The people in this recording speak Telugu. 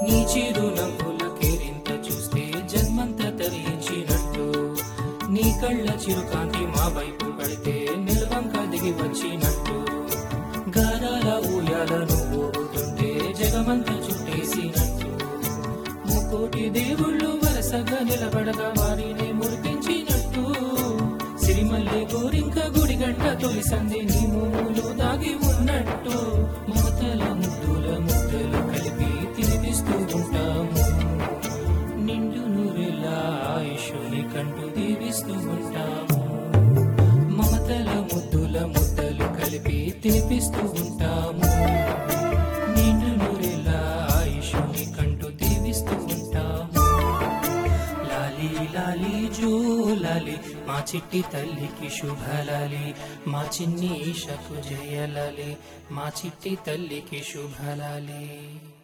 నీ చిరు నవ్వుల కేరింత చూస్తే జన్మంత తరించినట్టు, నీ కళ్ళ చిరుకాంతి మా వైపు పడితే నిల్వంక దిగి వచ్చినట్టు, గారాల ఊయాల నువ్వు ఊగుతుంటే జగమంత చుట్టేసినట్టు, ముకోటి దేవుళ్ళు వరసగా నిలబడగా వారిని మురిపించినట్టు, సిరిమల్లె గోరింక గుడిగంట తొలి సంధి నీ మూలు దాగి ఉన్నట్టు, మమతల ముద్దుల ముద్దలు కలిపి తినిపిస్తూ ఉంటాము, నిండు నూరెల ఆయుష్ని కంటూ దీవిస్తూ ఉంటాము, మమతల ముద్దుల ముద్దలు కలిపి తినిపిస్తూ ఉంటాము, నిండు నూరెల ఆయుష్ని కంటూ దీవిస్తూ ఉంటాము. లాలి లాలి జో లాలి మా చిట్టి తల్లికి శుభలాలి, మా చిన్ని ఈషకు జయలాలి, మా చిట్టి తల్లికి శుభలాలి.